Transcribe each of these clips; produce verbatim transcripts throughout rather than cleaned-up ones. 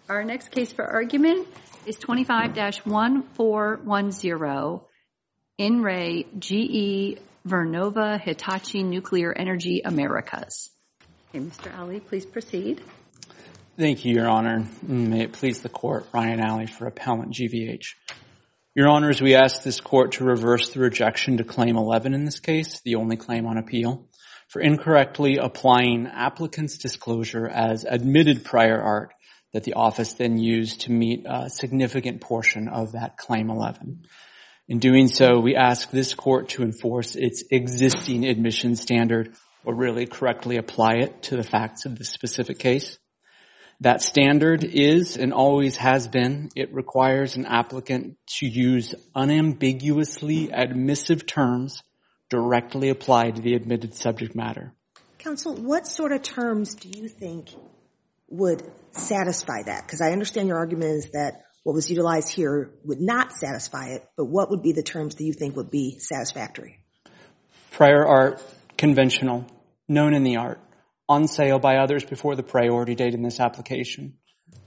Our next case for argument is twenty-five dash one four one zero, In Re G E Vernova Hitachi Nuclear Energy Americas. Okay, Mister Ali, please proceed. Thank you, Your Honor. May it please the Court, Ryan Ali for Appellant G V H. Your Honors, we ask this Court to reverse the rejection to Claim eleven in this case, the only claim on appeal, for incorrectly applying applicant's disclosure as admitted prior art that the office then used to meet a significant portion of that Claim eleven. In doing so, we ask this Court to enforce its existing admission standard, or really correctly apply it to the facts of the specific case. That standard is, and always has been, it requires an applicant to use unambiguously admissive terms directly applied to the admitted subject matter. Counsel, what sort of terms do you think would satisfy that? Because I understand your argument is that what was utilized here would not satisfy it, but what would be the terms that you think would be satisfactory? Prior art, conventional, known in the art, on sale by others before the priority date in this application,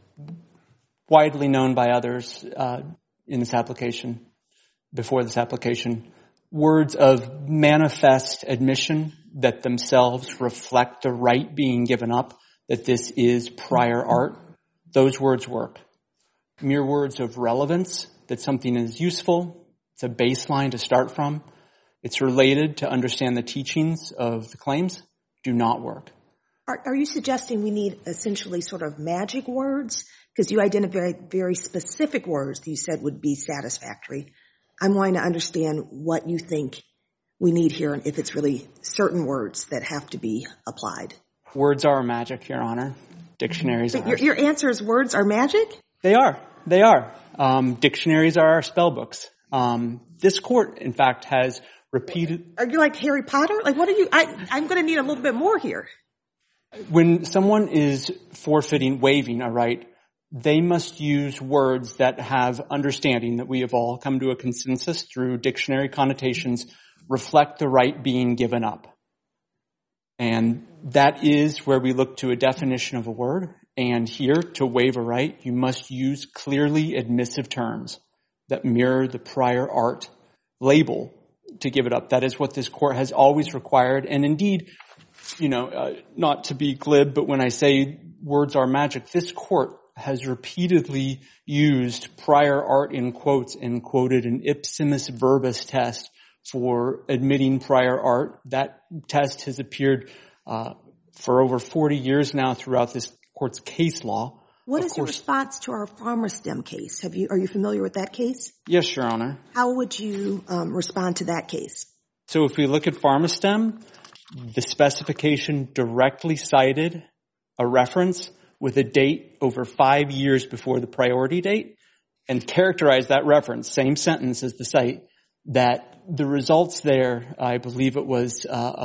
widely known by others uh, in this application, before this application, words of manifest admission that themselves reflect the right being given up, that this is prior art, those words work. Mere words of relevance, that something is useful, it's a baseline to start from, it's related to understand the teachings of the claims, do not work. Are, are you suggesting we need essentially sort of magic words? Because you identified very, very specific words that you said would be satisfactory. I'm wanting to understand what you think we need here and if it's really certain words that have to be applied. Words are magic, Your Honor. Dictionaries but are. Your, your answer is words are magic? They are. They are. Um, dictionaries are our spell books. Um, this Court, in fact, has repeated. Are you like Harry Potter? Like, what are you? I, I'm going to need a little bit more here. When someone is forfeiting, waiving a right, they must use words that have understanding, that we have all come to a consensus through dictionary connotations, reflect the right being given up. And that is where we look to a definition of a word. And here, to waive a right, you must use clearly admissive terms that mirror the prior art label to give it up. That is what this Court has always required. And indeed, you know, uh, not to be glib, but when I say words are magic, this Court has repeatedly used prior art in quotes and quoted an ipsimus verbis test for admitting prior art. That test has appeared uh, for over forty years now throughout this Court's case law. What of is course, your response to our PharmaStem case? Have you, are you familiar with that case? Yes, Your Honor. How would you um, respond to that case? So if we look at PharmaStem, the specification directly cited a reference with a date over five years before the priority date and characterized that reference, same sentence as the site, that the results there, I believe it was uh,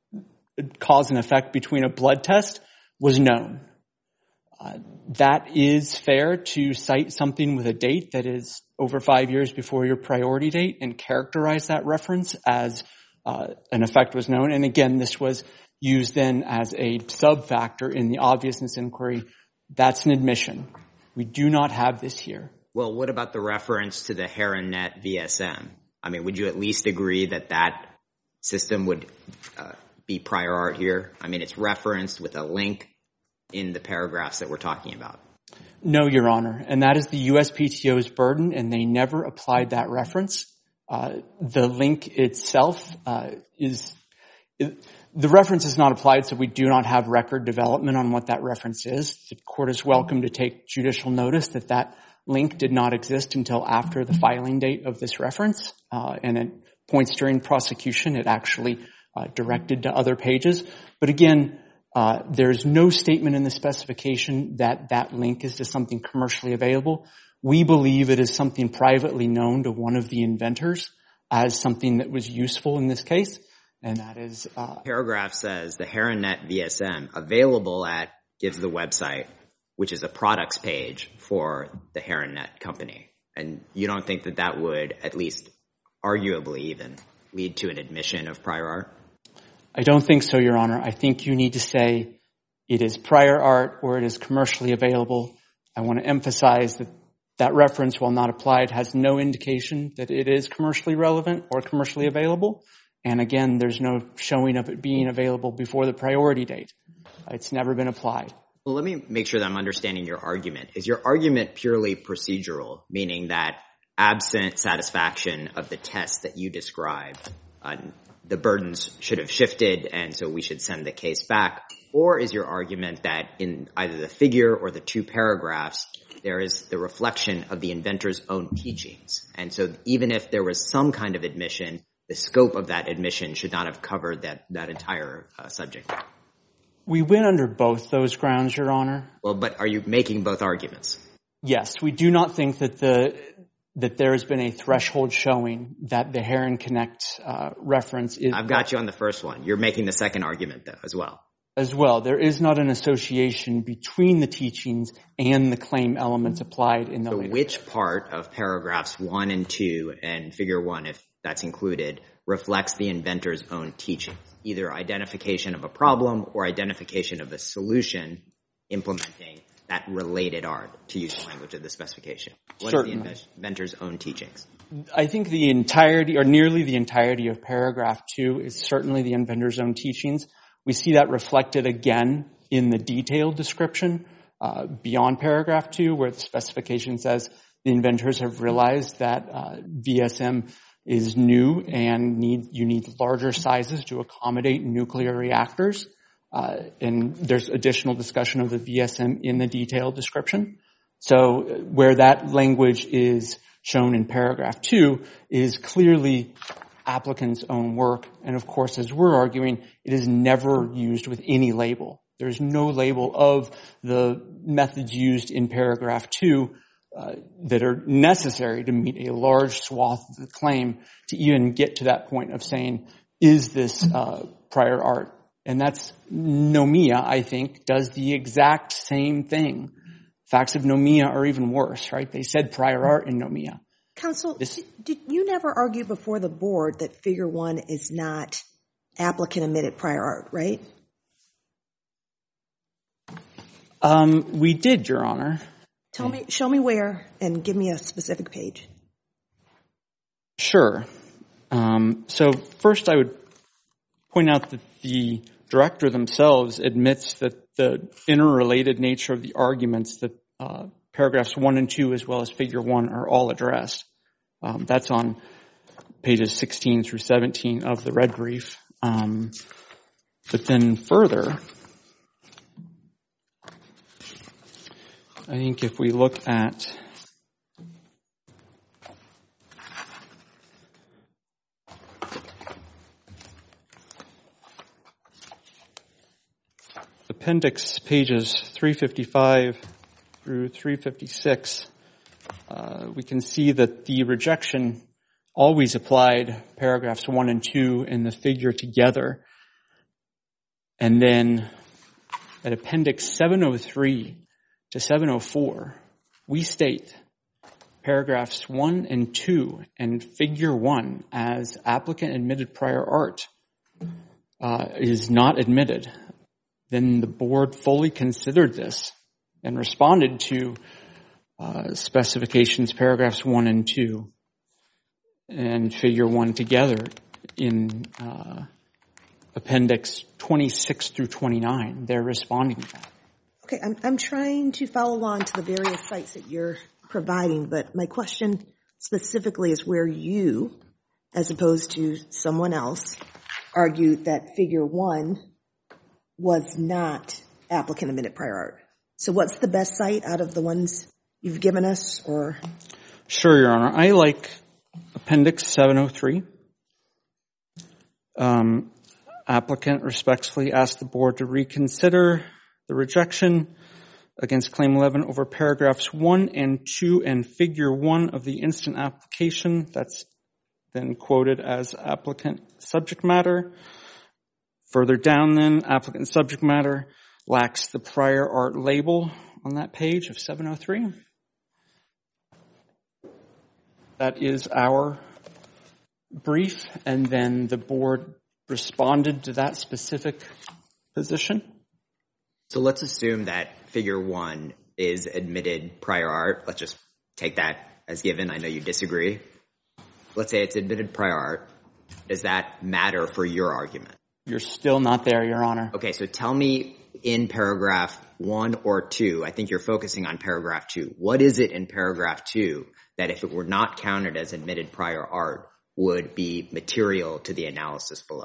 a cause and effect between a blood test, was known. Uh, that is fair to cite something with a date that is over five years before your priority date and characterize that reference as uh, an effect was known. And again, this was used then as a sub-factor in the obviousness inquiry. That's an admission. We do not have this here. Well, what about the reference to the HeronNet V S M? I mean, would you at least agree that that system would uh, be prior art here? I mean, it's referenced with a link in the paragraphs that we're talking about. No, Your Honor. And that is the U S P T O's burden, and they never applied that reference. Uh, the link itself uh, is it, the reference is not applied, so we do not have record development on what that reference is. The Court is welcome to take judicial notice that that link did not exist until after the filing date of this reference, uh, and at points during prosecution it actually uh, directed to other pages. But again, uh, there's no statement in the specification that that link is to something commercially available. We believe it is something privately known to one of the inventors as something that was useful in this case, and that is... Uh, Paragraph says the HeronNet V S M available at, gives the website, which is a products page for the HeronNet company. And you don't think that that would at least arguably even lead to an admission of prior art? I don't think so, Your Honor. I think you need to say it is prior art or it is commercially available. I want to emphasize that that reference, while not applied, has no indication that it is commercially relevant or commercially available. And again, there's no showing of it being available before the priority date. It's never been applied. Well, let me make sure that I'm understanding your argument. Is your argument purely procedural, meaning that absent satisfaction of the test that you described, uh, the burdens should have shifted and so we should send the case back? Or is your argument that in either the figure or the two paragraphs, there is the reflection of the inventor's own teachings? And so even if there was some kind of admission, the scope of that admission should not have covered that, that entire uh, subject. We went under both those grounds, Your Honor. Well, but are you making both arguments? Yes, we do not think that the that there has been a threshold showing that the Heron Connect uh, reference is. I've got you on the first one. You're making the second argument, though, as well. As well, there is not an association between the teachings and the claim elements applied in the. So later which part of paragraphs one and two and figure one, if that's included, reflects the inventor's own teaching? Either identification of a problem or identification of a solution implementing that related art, to use the language of the specification. What Certainly. is the inventor's own teachings? I think the entirety, or nearly the entirety of paragraph two is certainly the inventor's own teachings. We see that reflected again in the detailed description uh, beyond paragraph two, where the specification says the inventors have realized that uh, V S M is new and need you need larger sizes to accommodate nuclear reactors. Uh, and there's additional discussion of the V S M in the detailed description. So where that language is shown in paragraph two is clearly applicant's own work. And of course, as we're arguing, it is never used with any label. There's no label of the methods used in paragraph two uh, that are necessary to meet a large swath of the claim to even get to that point of saying, is this uh, prior art? And that's Nomiya, I think, does the exact same thing. Facts of Nomiya are even worse, right? They said prior art in Nomiya. Counsel, This, did, did you never argue before the board that figure one is not applicant admitted prior art, right? um, we did, Your Honor. Tell me, show me where and give me a specific page. Sure. Um, so first I would point out that the director themselves admits that the interrelated nature of the arguments that uh, paragraphs one and two as well as figure one are all addressed. Um, that's on pages sixteen through seventeen of the red brief. Um, but then further, I think if we look at appendix pages three fifty-five through three fifty-six, uh, we can see that the rejection always applied paragraphs one and two in the figure together. And then at appendix seven oh three to seven oh four, we state paragraphs one and two and figure one as applicant admitted prior art uh, is not admitted. Then the board fully considered this and responded to uh, specifications paragraphs one and two and figure one together in uh, appendix twenty-six through twenty-nine. They're responding to that. Okay, I'm, I'm trying to follow along to the various sites that you're providing, but my question specifically is where you, as opposed to someone else, argued that figure one was not applicant admitted prior art. So what's the best site out of the ones you've given us? Or Sure, Your Honor. I like appendix seven oh three. Um, applicant respectfully asked the board to reconsider the rejection against claim eleven over paragraphs one and two and figure one of the instant application. That's then quoted as applicant subject matter. Further down then, applicant subject matter lacks the prior art label on that page of seven oh three. That is our brief, and then the board responded to that specific position. So let's assume that figure one is admitted prior art. Let's just take that as given. I know you disagree. Let's say it's admitted prior art. Does that matter for your argument? You're still not there, Your Honor. Okay, so tell me in paragraph one or two, I think you're focusing on paragraph two. What is it in paragraph two that if it were not counted as admitted prior art would be material to the analysis below?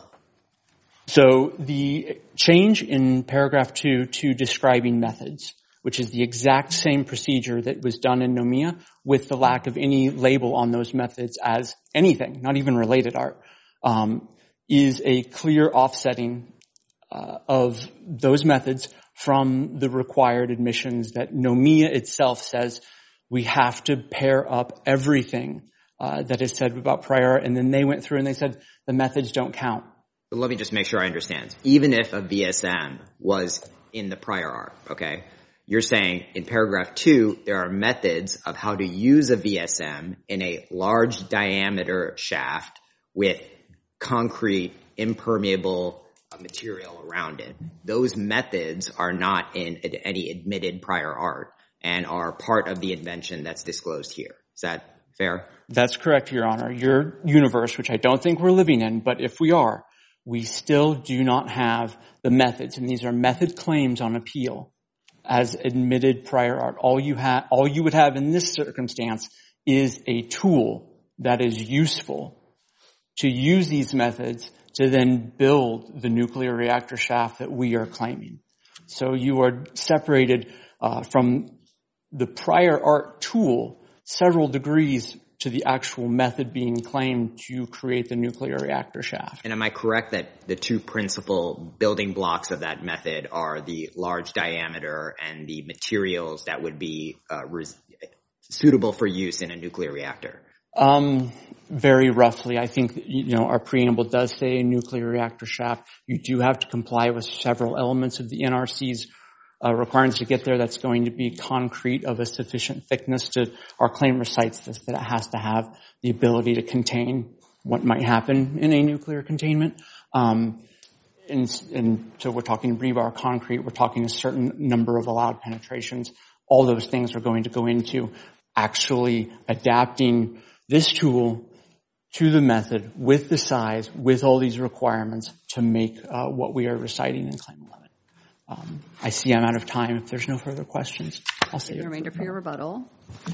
So the change in paragraph two to describing methods, which is the exact same procedure that was done in Nomia with the lack of any label on those methods as anything, not even related art, um, is a clear offsetting uh, of those methods from the required admissions that Nomia itself says we have to pair up everything uh, that is said about prior art. And then they went through and they said the methods don't count. But let me just make sure I understand. Even if a V S M was in the prior art, okay, you're saying in paragraph two, there are methods of how to use a V S M in a large diameter shaft with concrete, impermeable material around it. Those methods are not in any admitted prior art and are part of the invention that's disclosed here. Is that fair? That's correct, Your Honor. Your universe, which I don't think we're living in, but if we are, we still do not have the methods, and these are method claims on appeal as admitted prior art. All you have, all you would have in this circumstance is a tool that is useful to use these methods to then build the nuclear reactor shaft that we are claiming. So you are separated uh, from the prior art tool several degrees to the actual method being claimed to create the nuclear reactor shaft. And am I correct that the two principal building blocks of that method are the large diameter and the materials that would be uh, res- suitable for use in a nuclear reactor? Um, very roughly. I think, you know, our preamble does say a nuclear reactor shaft. You do have to comply with several elements of the N R C's uh, requirements to get there. That's going to be concrete of a sufficient thickness to, our claim recites this, that it has to have the ability to contain what might happen in a nuclear containment. Um, and, and so we're talking rebar concrete. We're talking a certain number of allowed penetrations. All those things are going to go into actually adapting this tool to the method with the size, with all these requirements to make uh, what we are reciting in Claim eleven. Um, I see I'm out of time. If there's no further questions, I'll save the remainder for your rebuttal.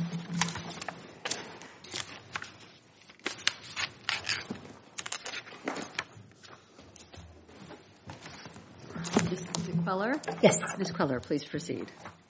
Miz Queller? Yes. Miz Queller, please proceed.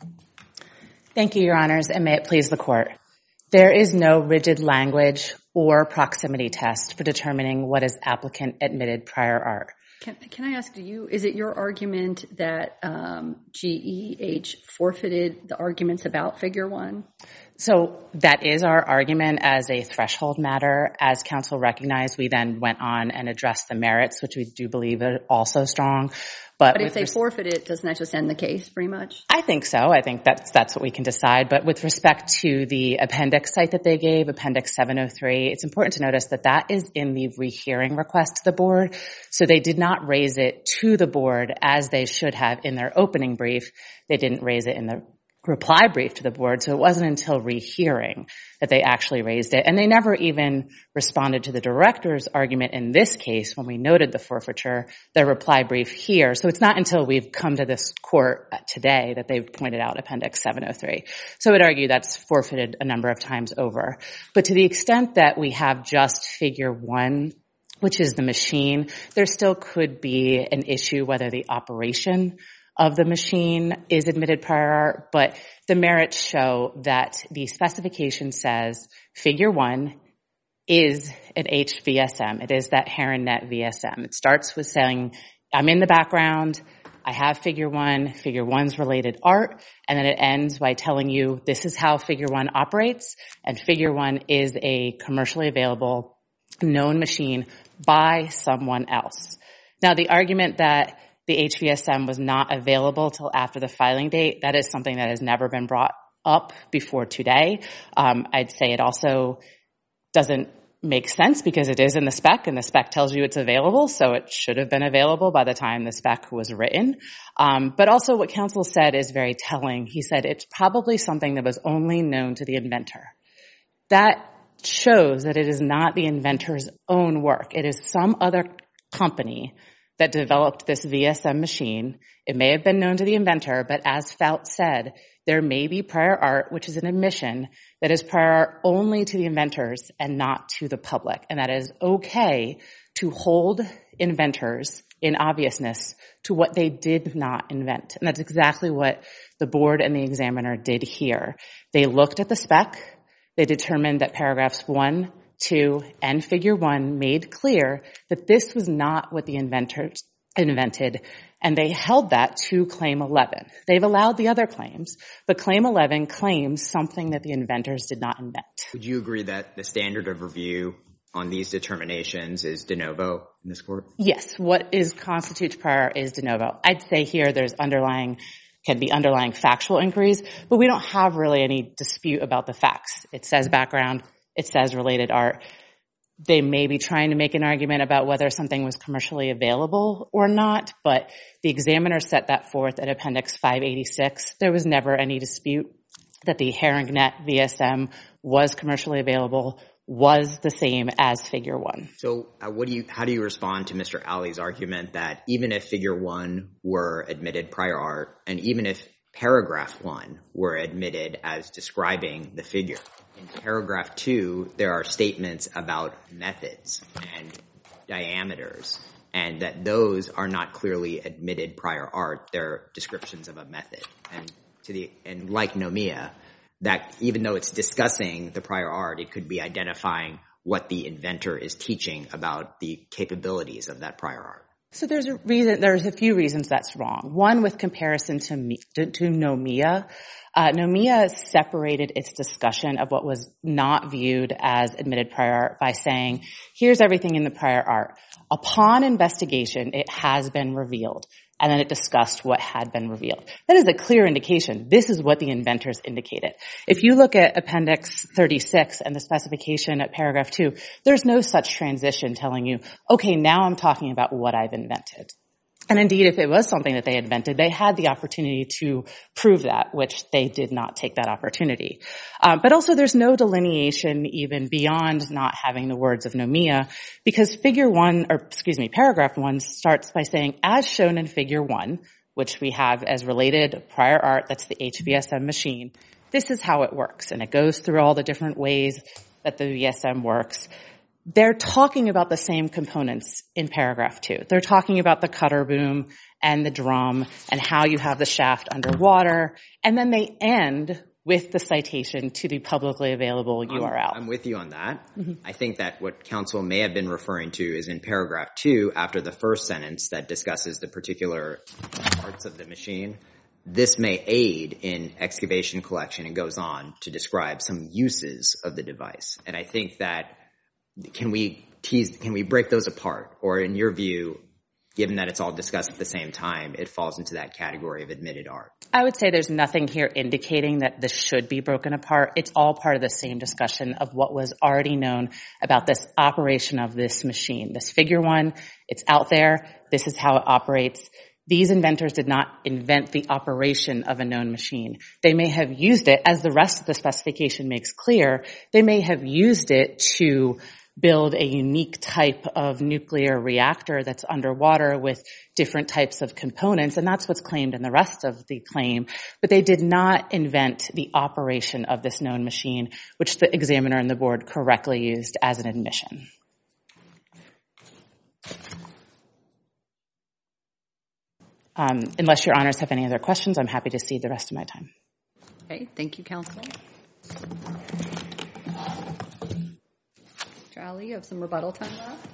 Thank you, Your Honors, and may it please the Court. There is no rigid language or proximity test for determining what is applicant admitted prior art. Can, can I ask you, is it your argument that um, G E H forfeited the arguments about Figure one? So that is our argument as a threshold matter. As counsel recognized, we then went on and addressed the merits, which we do believe are also strong. But, but if they res- forfeit it, doesn't that just end the case pretty much? I think so. I think that's that's what we can decide. But with respect to the appendix site that they gave, Appendix seven oh three, it's important to notice that that is in the rehearing request to the board. So they did not raise it to the board as they should have in their opening brief. They didn't raise it in the reply brief to the board, so it wasn't until rehearing that they actually raised it. And they never even responded to the director's argument in this case when we noted the forfeiture, their reply brief here. So it's not until we've come to this court today that they've pointed out Appendix seven oh three. So I would argue that's forfeited a number of times over. But to the extent that we have just Figure one, which is the machine, there still could be an issue whether the operation of the machine is admitted prior art, but the merits show that the specification says Figure one is an H V S M. It is that HeronNet V S M. It starts with saying, I'm in the background, I have Figure one, Figure one's related art, and then it ends by telling you this is how Figure one operates, and Figure one is a commercially available known machine by someone else. Now, the argument that the H V S M was not available till after the filing date, that is something that has never been brought up before today. Um, I'd say it also doesn't makes sense because it is in the spec, and the spec tells you it's available, so it should have been available by the time the spec was written. Um, but also what counsel said is very telling. He said it's probably something that was only known to the inventor. That shows that it is not the inventor's own work. It is some other company that developed this V S M machine. It may have been known to the inventor, but as Fout said, there may be prior art, which is an admission, that is prior art only to the inventors and not to the public. And that is okay to hold inventors in obviousness to what they did not invent. And that's exactly what the board and the examiner did here. They looked at the spec. They determined that paragraphs one, two, and figure one made clear that this was not what the inventors invented, and they held that to claim eleven. They've allowed the other claims, but claim eleven claims something that the inventors did not invent. Would you agree that the standard of review on these determinations is de novo in this court? Yes. What is constitutes prior is de novo. I'd say here there's underlying, can be underlying factual inquiries, but we don't have really any dispute about the facts. It says background. It says related art. They may be trying to make an argument about whether something was commercially available or not, but the examiner set that forth at Appendix five eighty-six. There was never any dispute that the HerringNet V S M was commercially available, was the same as Figure one. So uh, what do you, how do you respond to Mister Ali's argument that even if Figure one were admitted prior art, and even if Paragraph one were admitted as describing the figure, in Paragraph two, there are statements about methods and diameters, and that those are not clearly admitted prior art. They're descriptions of a method. And to the and like Nomiya, that even though it's discussing the prior art, it could be identifying what the inventor is teaching about the capabilities of that prior art. So there's a reason, there's a few reasons that's wrong. One, with comparison to, me, to, to Nomiya. Uh, Nomiya separated its discussion of what was not viewed as admitted prior art by saying, here's everything in the prior art. Upon investigation, it has been revealed. And then it discussed what had been revealed. That is a clear indication. This is what the inventors indicated. If you look at Appendix thirty-six and the specification at Paragraph two, there's no such transition telling you, okay, now I'm talking about what I've invented. And indeed, if it was something that they invented, they had the opportunity to prove that, which they did not take that opportunity. Um, but also there's no delineation even beyond not having the words of Nomiya, because figure one, or excuse me, paragraph one starts by saying, as shown in figure one, which we have as related prior art, that's the H V S M machine, this is how it works. And it goes through all the different ways that the V S M works. They're talking about the same components in paragraph two. They're talking about the cutter boom and the drum and how you have the shaft underwater. And then they end with the citation to the publicly available U R L. I'm, I'm with you on that. Mm-hmm. I think that what counsel may have been referring to is in paragraph two, after the first sentence that discusses the particular parts of the machine. This may aid in excavation collection and goes on to describe some uses of the device. And I think that Can we tease, can we break those apart? Or in your view, given that it's all discussed at the same time, it falls into that category of admitted art? I would say there's nothing here indicating that this should be broken apart. It's all part of the same discussion of what was already known about this operation of this machine. This figure one, it's out there. This is how it operates. These inventors did not invent the operation of a known machine. They may have used it, as the rest of the specification makes clear, they may have used it to build a unique type of nuclear reactor that's underwater with different types of components, and that's what's claimed in the rest of the claim. But they did not invent the operation of this known machine, which the examiner and the board correctly used as an admission. Um, unless your honors have any other questions, I'm happy to cede the rest of my time. Okay, thank you, counsel. Charlie, you have some rebuttal time left.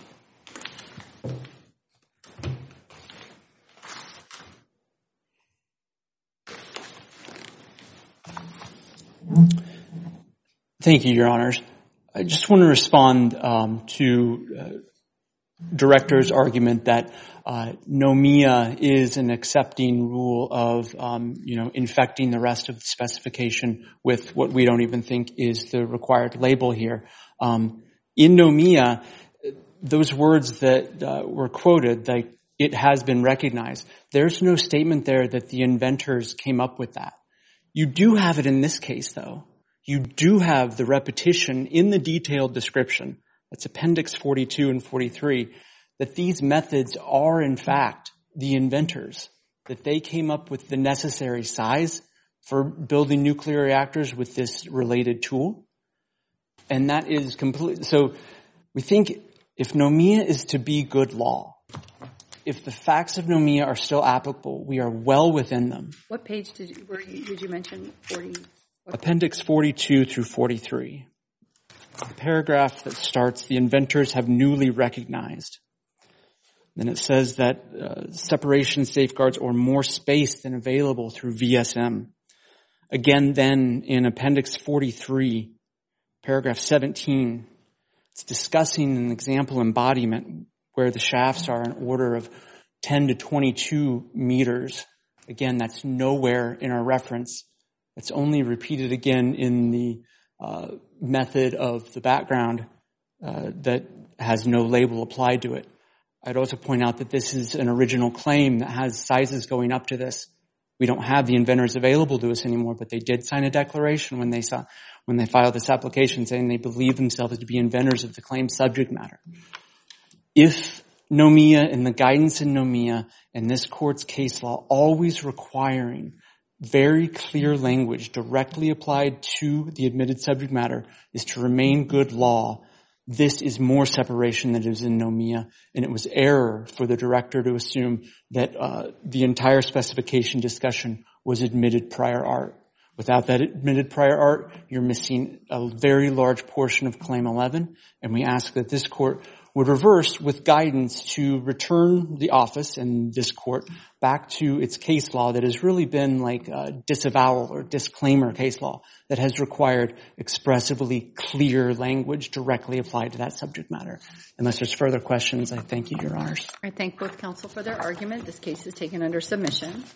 Thank you, Your Honors. I just want to respond um, to uh, Director's argument that uh, Nomiya is an accepting rule of, um, you know, infecting the rest of the specification with what we don't even think is the required label here. Um, In Nomia, those words that uh, were quoted, like it has been recognized, there's no statement there that the inventors came up with that. You do have it in this case, though. You do have the repetition in the detailed description, that's Appendix forty-two and forty-three, that these methods are, in fact, the inventors, that they came up with the necessary size for building nuclear reactors with this related tool. And that is complete. So we think if Nomia is to be good law, if the facts of Nomia are still applicable, we are well within them. What page did you, were you, did you mention? forty Appendix forty-two through forty-three. The paragraph that starts, the inventors have newly recognized. Then it says that uh, separation safeguards or more space than available through V S M. Again, then in Appendix forty-three, paragraph seventeen, it's discussing an example embodiment where the shafts are an order of ten to twenty-two meters. Again, that's nowhere in our reference. It's only repeated again in the uh, method of the background uh, that has no label applied to it. I'd also point out that this is an original claim that has sizes going up to this. We don't have the inventors available to us anymore, but they did sign a declaration when they saw, when they filed this application saying they believe themselves to be inventors of the claimed subject matter. If Nomia and the guidance in Nomia and this court's case law always requiring very clear language directly applied to the admitted subject matter is to remain good law, this is more separation than is in Nomia, and it was error for the director to assume that uh, the entire specification discussion was admitted prior art. Without that admitted prior art, you're missing a very large portion of Claim eleven, and we ask that this court would reverse with guidance to return the office and this court back to its case law that has really been like a disavowal or disclaimer case law that has required expressively clear language directly applied to that subject matter. Unless there's further questions, I thank you, Your Honors. I thank both counsel for their argument. This case is taken under submission.